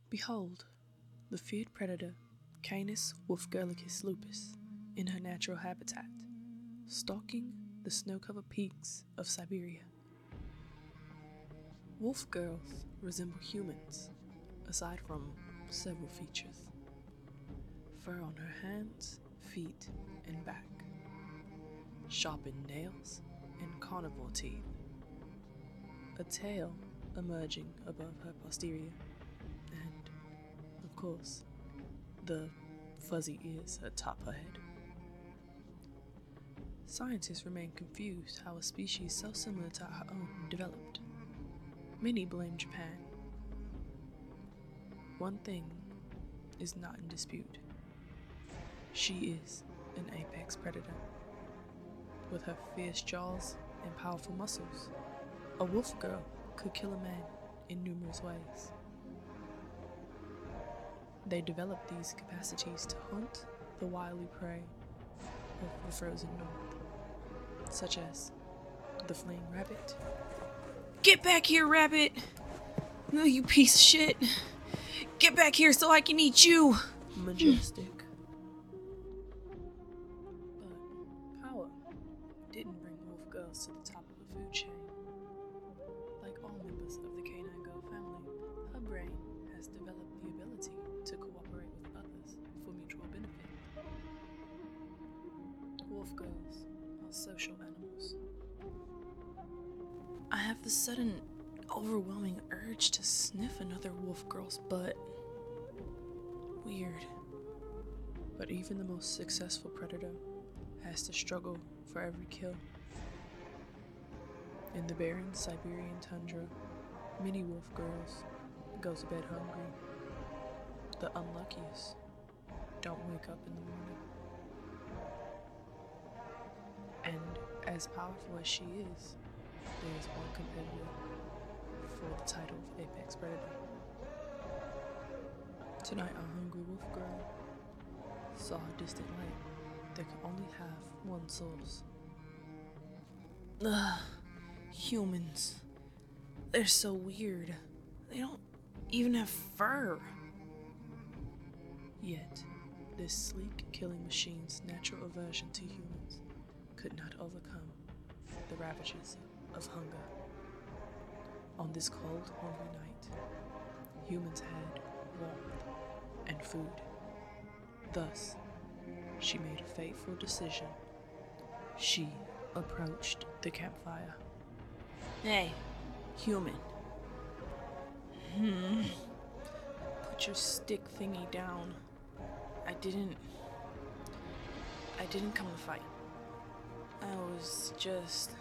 Behold, the feared predator, Canis wolfgurlicus lupus, in her natural habitat, stalking the snow-covered peaks of Siberia. Wolf girls resemble humans, aside from several features. Fur on her hands, feet, and back, sharpened nails, and carnivore teeth. A tail emerging above her posterior, and, of course, the fuzzy ears atop her head. Scientists remain confused how a species so similar to our own developed. Many blame Japan. One thing is not in dispute. She is an apex predator. With her fierce jaws and powerful muscles, a wolf girl could kill a man in numerous ways. They develop these capacities to hunt the wily prey of the frozen north, such as the fleeing rabbit. Get back here, rabbit! No, you piece of shit! Get back here so I can eat you! Majestic. But power didn't bring wolf girls to the top of the food chain. Like all members of the canine girl family, her brain has developed the ability to cooperate with others for mutual benefit. Wolf girls are social animals. I have the sudden, overwhelming urge to sniff another wolf girl's butt. Weird. But even the most successful predator has to struggle for every kill. In the barren Siberian tundra, many wolf girls go to bed hungry. The unluckiest don't wake up in the morning. And as powerful as she is, there is one competitor for the title of apex predator. Tonight, our hungry wolf girl saw a distant light that could only have one source. Ugh, humans. They're so weird. They don't even have fur. Yet, this sleek killing machine's natural aversion to humans could not overcome the ravages of hunger. On this cold, hungry night, humans had warmth and food. Thus, she made a fateful decision. She approached the campfire. Hey, human. Put your stick thingy down. I didn't come to fight. I was just...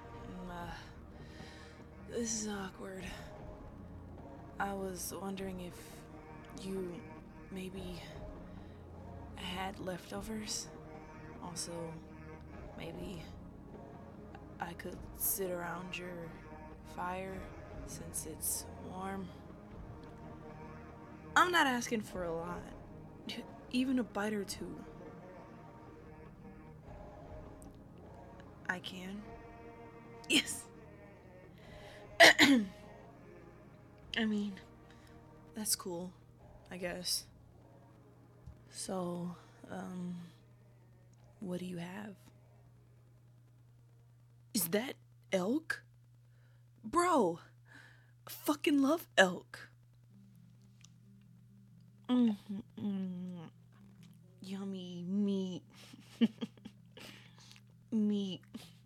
this is awkward. I was wondering if you maybe had leftovers. Also, maybe I could sit around your fire since it's warm. I'm not asking for a lot. Even a bite or two. I can. Yes. I mean, that's cool, I guess. So, what do you have? Is that elk? Bro, I fucking love elk. Yummy meat. Meat.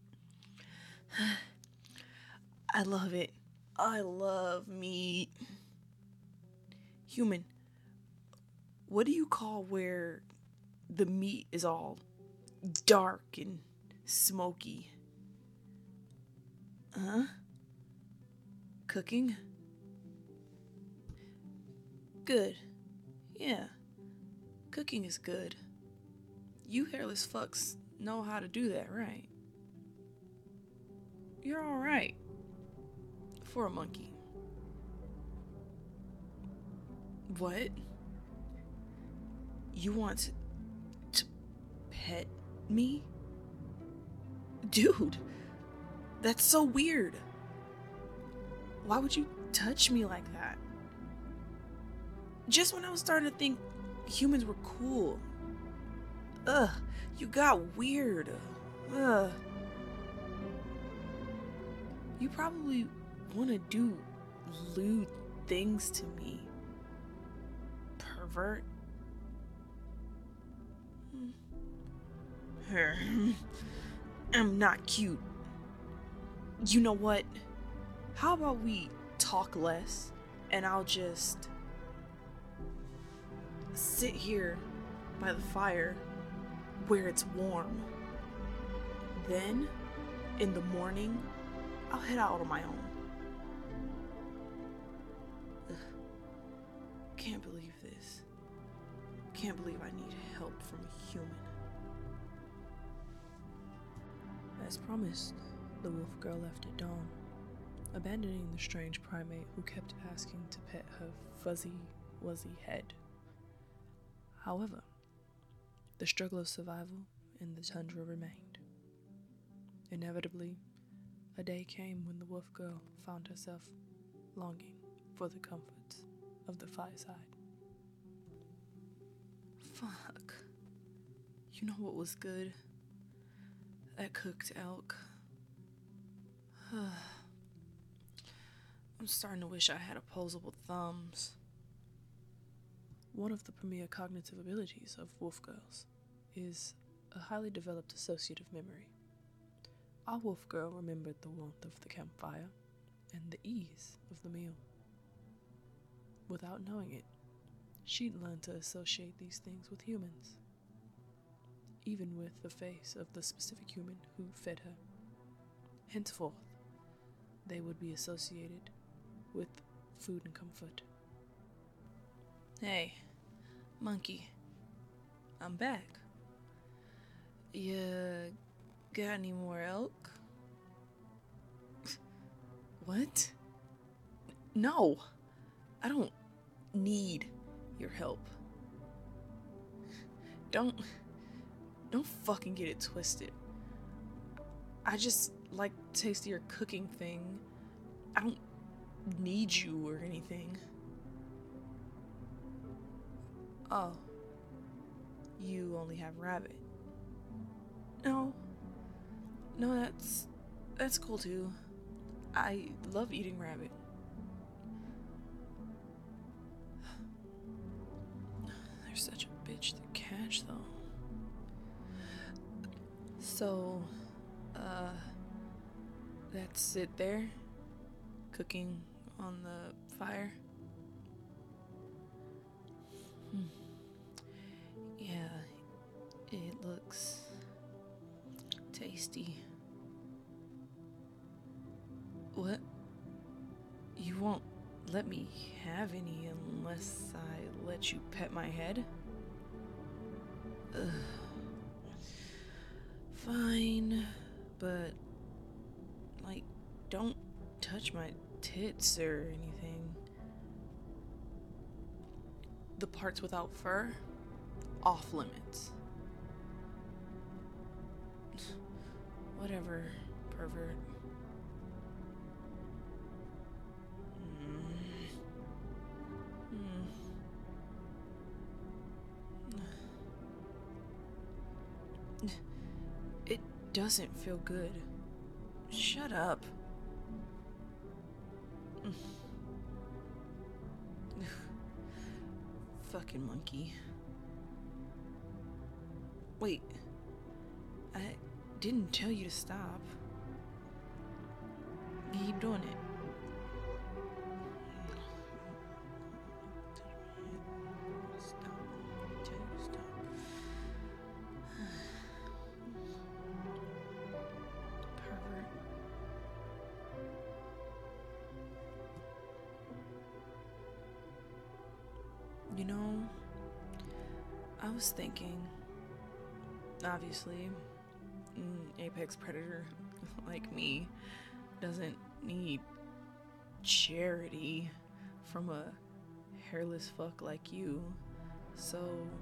I love it. I love meat. Human, what do you call where the meat is all dark and smoky? Huh? Cooking? Good. Yeah. Cooking is good. You hairless fucks know how to do that, right? You're alright. For a monkey. What? You want to pet me? Dude, that's so weird. Why would you touch me like that? Just when I was starting to think humans were cool. Ugh, you got weird. Ugh. You probably want to do lewd things to me. Pervert. I'm not cute. You know what? How about we talk less and I'll just sit here by the fire where it's warm. Then, in the morning, I'll head out on my own. Ugh. Can't believe this. Can't believe I need help from a human. As promised, the wolf girl left at dawn, abandoning the strange primate who kept asking to pet her fuzzy, wuzzy head. However, the struggle of survival in the tundra remained. Inevitably, a day came when the wolf girl found herself longing for the comforts of the fireside. Fuck. You know what was good? That cooked elk. I'm starting to wish I had opposable thumbs. One of the premier cognitive abilities of wolf girls is a highly developed associative memory. Our wolf girl remembered the warmth of the campfire and the ease of the meal. Without knowing it, she'd learned to associate these things with humans, even with the face of the specific human who fed her. Henceforth, they would be associated with food and comfort. Hey, monkey, I'm back. You got any more elk? What? No, I don't need your help. Don't fucking get it twisted. I just like the taste of your cooking thing. I don't need you or anything. Oh, you only have rabbit. No, that's cool too. I love eating rabbit. They're such a bitch to catch though. So, that's it there? Cooking on the fire? Yeah, it looks tasty. What? You won't let me have any unless I let you pet my head? Ugh. Fine, but, like, don't touch my tits or anything. The parts without fur? Off limits. Whatever, pervert. It doesn't feel good. Shut up. Fucking monkey. Wait, I didn't tell you to stop. You keep doing it. Stop. Tell you to stop. Pervert. You know, I was thinking, obviously, an apex predator like me doesn't need charity from a hairless fuck like you, so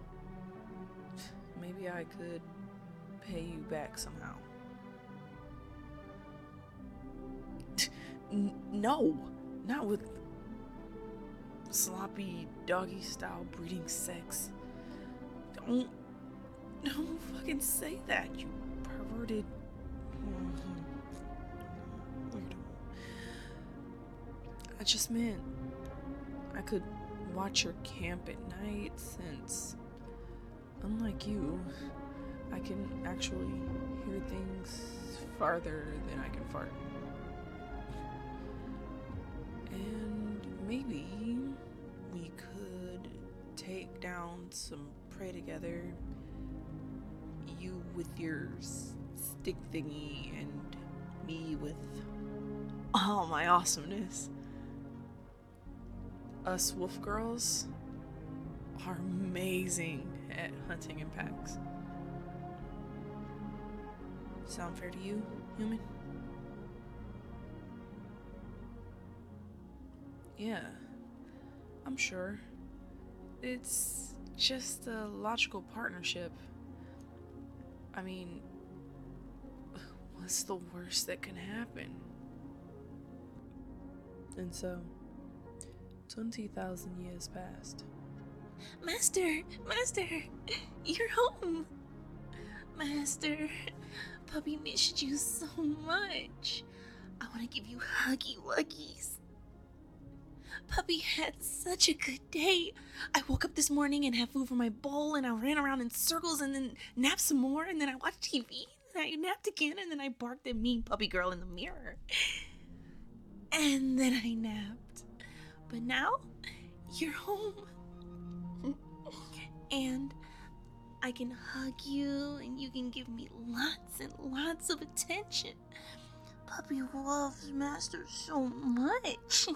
maybe I could pay you back somehow. No, not with sloppy doggy style breeding sex. Don't fucking say that, you perverted weirdo. I just meant I could watch your camp at night, since, unlike you, I can actually hear things farther than I can fart. And maybe we could take down some prey together. You with your stick thingy, and me with all my awesomeness. Us wolf girls are amazing at hunting in packs. Sound fair to you, human? Yeah, I'm sure. It's just a logical partnership. I mean, what's the worst that can happen? And so, 20,000 years passed. Master! You're home! Master, Puppy missed you so much. I want to give you huggy wuggies. Puppy had such a good day. I woke up this morning and had food from my bowl, and I ran around in circles and then napped some more, and then I watched TV, and I napped again, and then I barked at mean puppy girl in the mirror. And then I napped. But now, you're home. And I can hug you, and you can give me lots and lots of attention. Puppy loves Master so much.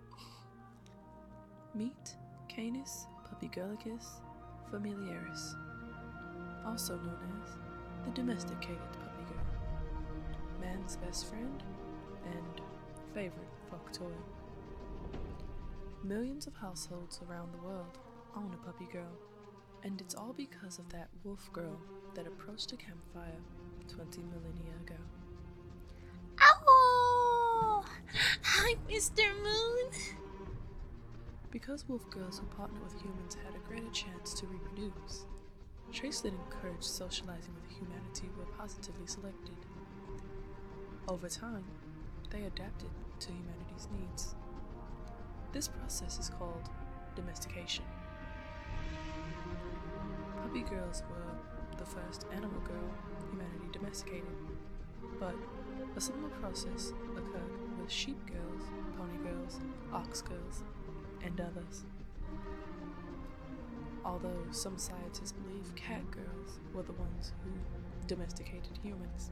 Meet Canis Puppygirlicus familiaris, also known as the domesticated puppy girl, man's best friend and favorite fuck toy. Millions of households around the world own a puppy girl, and it's all because of that wolf girl that approached a campfire 20 millennia ago. Ow! Hi, Mr. Moon! Because wolf girls who partner with humans had a greater chance to reproduce, traits that encouraged socializing with humanity were positively selected. Over time, they adapted to humanity's needs. This process is called domestication. Puppy girls were the first animal girl humanity domesticated, but a similar process occurred with sheep girls, pony girls, ox girls, and others. Although some scientists believe cat girls were the ones who domesticated humans.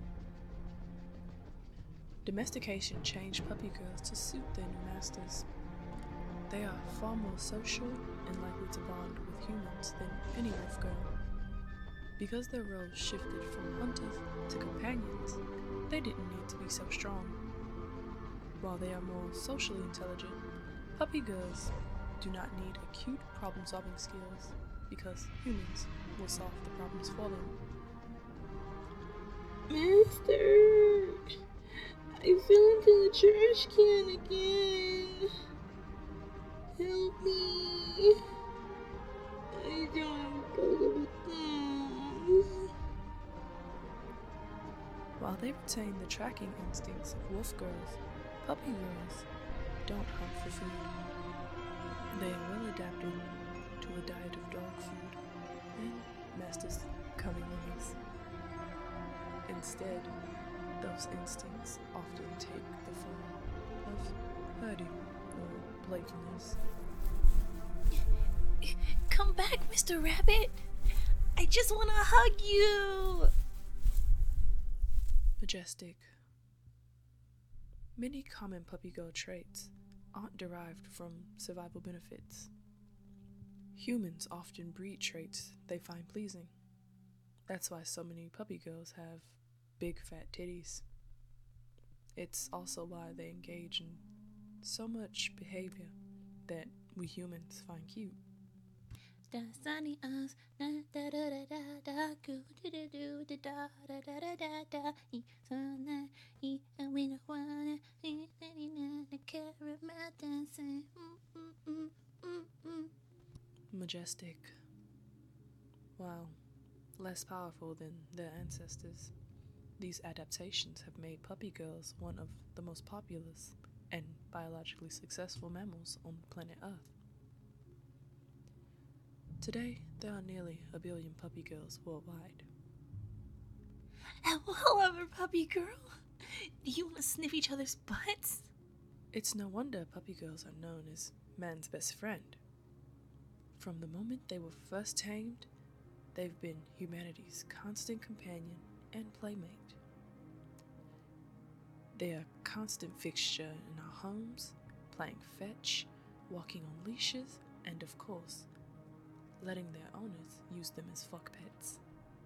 Domestication changed puppy girls to suit their new masters. They are far more social and likely to bond with humans than any wolf girl. Because their roles shifted from hunters to companions, they didn't need to be so strong. While they are more socially intelligent, puppy girls do not need acute problem-solving skills because humans will solve the problems for them. Master, I fell into the trash can again. Help me. I don't have colorful thumbs. While they retain the tracking instincts of wolf girls, puppy girls don't hunt for food. They are well adapted to a diet of dog food and masters' cunningliness. Instead, those instincts often take the form of herding or playfulness. Come back, Mr. Rabbit! I just want to hug you! Majestic. Many common puppy girl traits aren't derived from survival benefits. Humans often breed traits they find pleasing. That's why so many puppy girls have big fat titties. It's also why they engage in so much behavior that we humans find cute. Majestic. Wow, less powerful than their ancestors. These adaptations have made puppy girls one of the most populous and biologically successful mammals on planet Earth. Today, there are nearly a billion puppy girls worldwide. Hello, puppy girl. Do you want to sniff each other's butts? It's no wonder puppy girls are known as man's best friend. From the moment they were first tamed, they've been humanity's constant companion and playmate. They are a constant fixture in our homes, playing fetch, walking on leashes, and of course, letting their owners use them as fuck pets.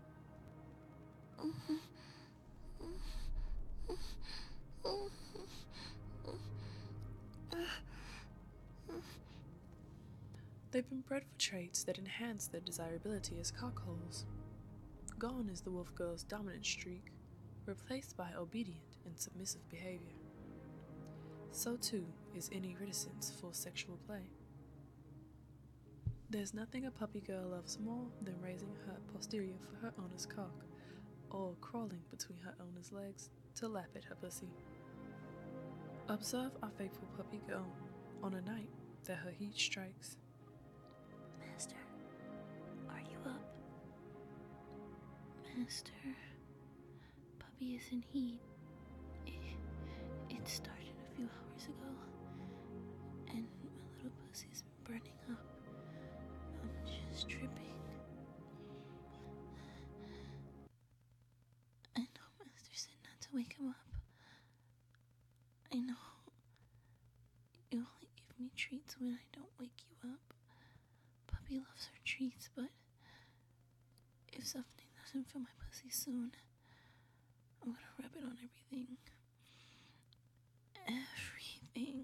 They've been bred for traits that enhance their desirability as cockholes. Gone is the wolf girl's dominant streak, replaced by obedient and submissive behavior. So too is any reticence for sexual play. There's nothing a puppy girl loves more than raising her posterior for her owner's cock, or crawling between her owner's legs to lap at her pussy. Observe our faithful puppy girl on a night that her heat strikes. Master, are you up? Master, puppy is in heat. It started a few hours ago, and my little pussy's been burning up. I'm just dripping. I know Master said not to wake him up. I know you only give me treats when I don't wake you up. Puppy loves her treats, but if something doesn't fill my pussy soon, I'm gonna rub it on everything. Everything.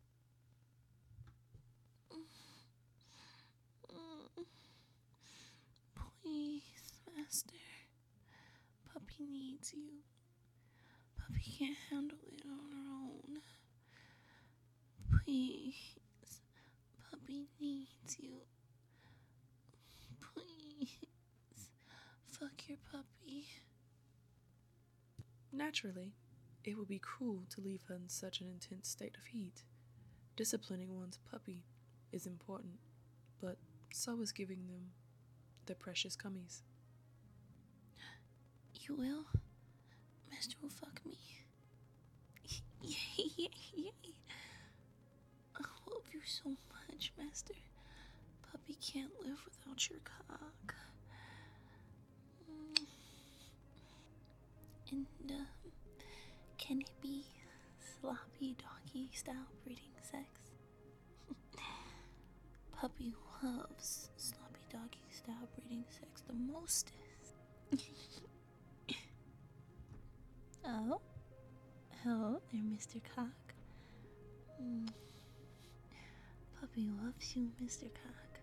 Please, Master. Puppy needs you. Puppy can't handle it on her own. Please. Puppy needs you. Please. Fuck your puppy. Naturally, it would be cruel to leave her in such an intense state of heat. Disciplining one's puppy is important, but so is giving them their precious cummies. You will? Master will fuck me. Yay, yay, yay. I love you so much, Master. Puppy can't live without your cock. And, can it be sloppy doggy style breeding sex? Puppy loves sloppy doggy style breeding sex the mostest. Oh? Hello there, Mr. Cock. Puppy loves you, Mr. Cock.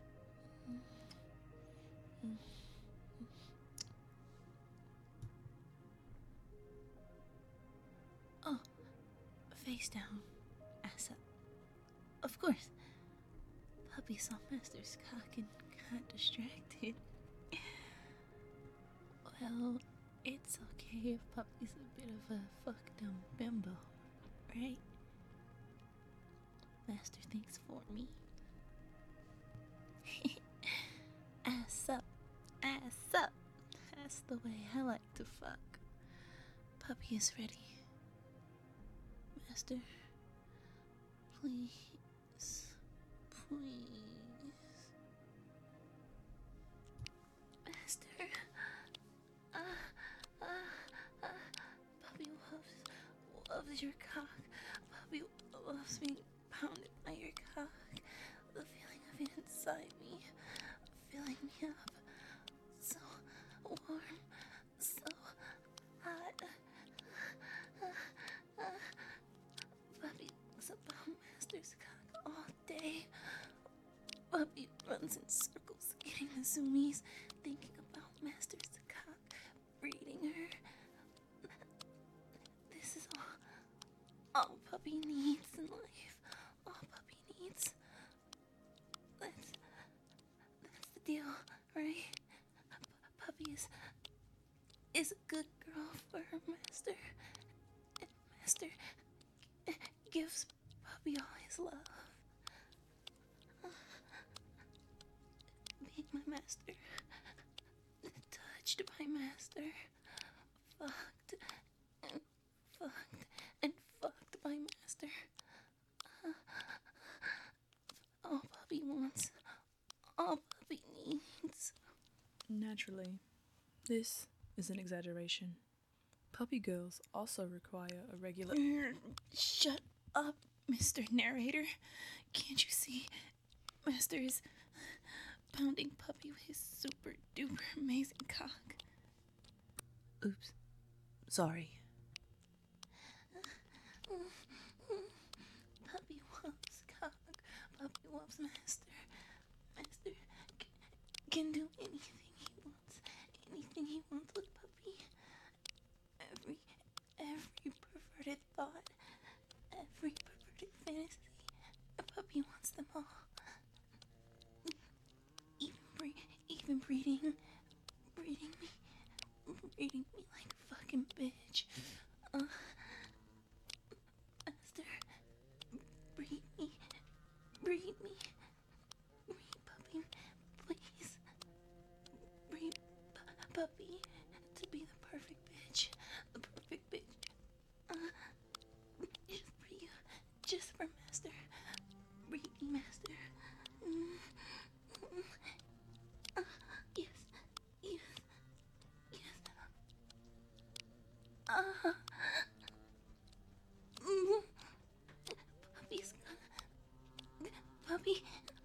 Oh, face down, ass up. Of course. Puppy saw Master's cock and got distracted. Well, it's okay if Puppy's a bit of a fucked-up bimbo, right? Master thinks for me. Ass up, ass up. That's the way I like to fuck. Puppy is ready. Master, please, please. Master, Puppy loves your cock. Puppy loves being pounded by your cock. The feeling of it inside me, filling me up. So warm, so hot. Puppy thinks about Master's cock all day. Puppy runs in circles, getting the zoomies, thinking about Master's cock, breeding her. This is all Puppy needs in life. All Puppy needs. deal, right? Puppy is a good girl for her master. And master gives Puppy all his love. Being my master, touched by master, fucked and fucked and fucked by master. All Puppy wants, all Puppy needs. Naturally, this is an exaggeration. Puppy girls also require a regular. Shut up, Mr. Narrator. Can't you see? Master is pounding Puppy with his super duper amazing cock. Oops. Sorry. Puppy wants cock. Puppy wants master. Master can do anything he wants. Anything he wants with Puppy. Every perverted thought. Every perverted fantasy. Puppy wants them all. Even breeding me like a fucking bitch. Master, breed me, breed Puppy, please. Breed Puppy to be the perfect bitch, just for you, just for Master. Breed me, Master. Yes. Puppy's gonna. Puppy.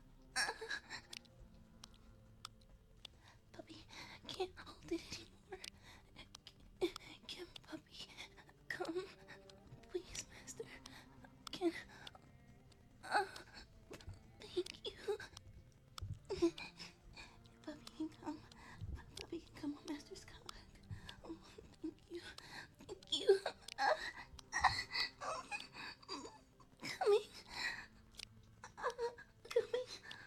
Puppy can't hold it anymore. Can Puppy come? Please, Master. Can. Thank you. Puppy can come. Puppy can come on Master's cock. Oh, thank you. Thank you. Coming. Coming.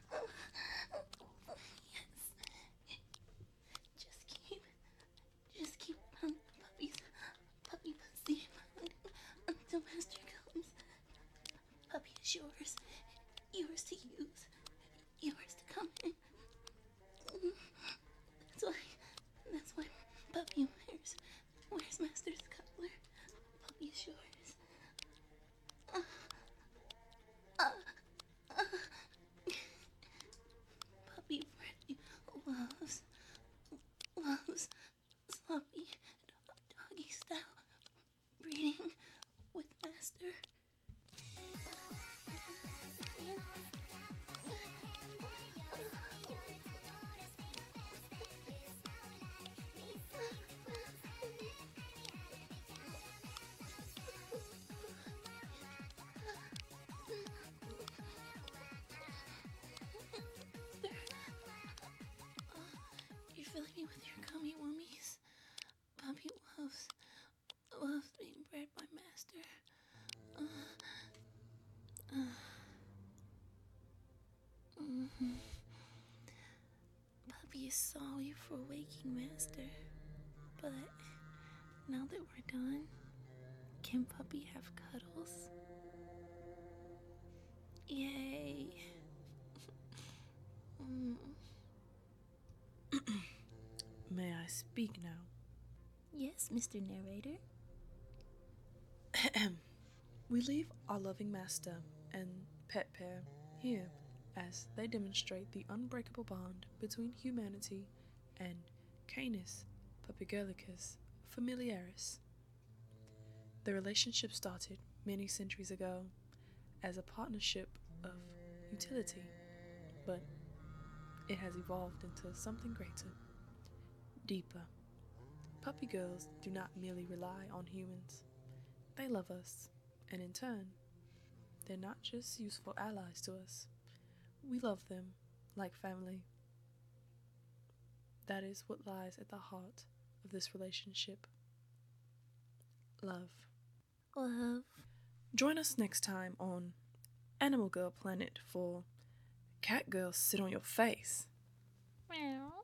Yes. Just keep pounding Puppy pussy until Master comes. Puppy is yours. Yours to use. Yours to come in. That's why Puppy wears Master's collar. Puppy is yours. Puppy really loves sloppy doggy style breeding with Master. You're filling me with your gummy wormies. Puppy loves being bred by Master. Puppy is sorry for waking Master, but now that we're done, can Puppy have cuddles? Yay! May I speak now? Yes, Mr. Narrator. We leave our loving master and pet pair here as they demonstrate the unbreakable bond between humanity and Canis Puppygerlicus familiaris. The relationship started many centuries ago as a partnership of utility, but it has evolved into something greater, deeper. Puppy girls do not merely rely on humans. They love us, and in turn, they're not just useful allies to us. We love them like family. That is what lies at the heart of this relationship. Love. Love. Join us next time on Animal Girl Planet for Cat Girls Sit on Your Face. Meow.